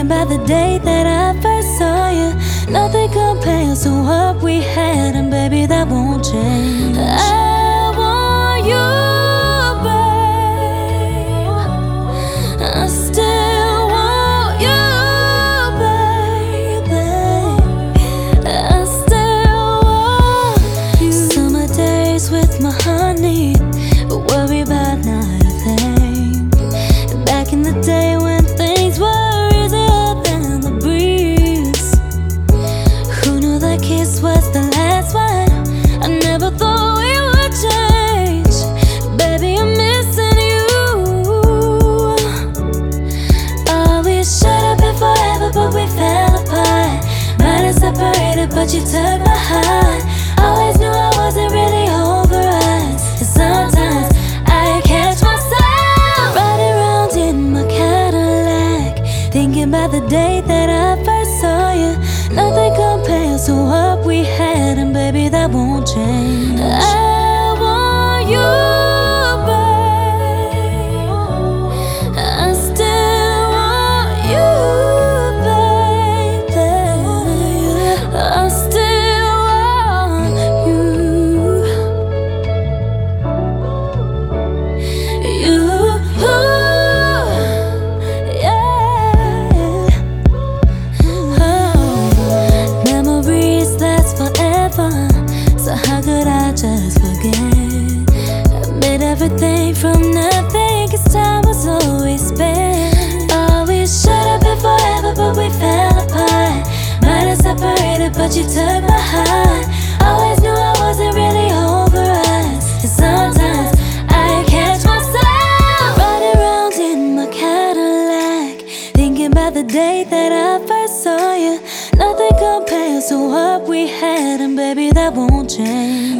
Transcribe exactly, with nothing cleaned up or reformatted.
about the day that I first saw you. Nothing compares to what we had, and baby, that won't change. I want you, babe. I still want you, baby. I still want you. Summer days with my honey, worry about not a thing. Back in the day when things were easier than the breeze, who knew that kiss was the last one? I never thought we would change. Baby, I'm missing you. Oh, we should have been forever, but we fell apart. Might have separated, but you took my heart. Always knew I wasn't really over us. And sometimes I catch myself riding around in my Cadillac, thinking about the day that I first saw you. Nothing compares to what we had, and baby, that won't change. I want you, babe. I still want you, baby. I still want you. You, yeah. Oh, memories last forever, so how could I just forget? I made everything from nothing, 'cause time was always spent. Oh, we should have been forever, but we fell apart. Might have separated, but you took my heart. Always knew I wasn't really over us. And sometimes I catch myself riding around in my Cadillac, thinking about the day that I first saw you. Nothing compares to what we had, and baby, that won't change.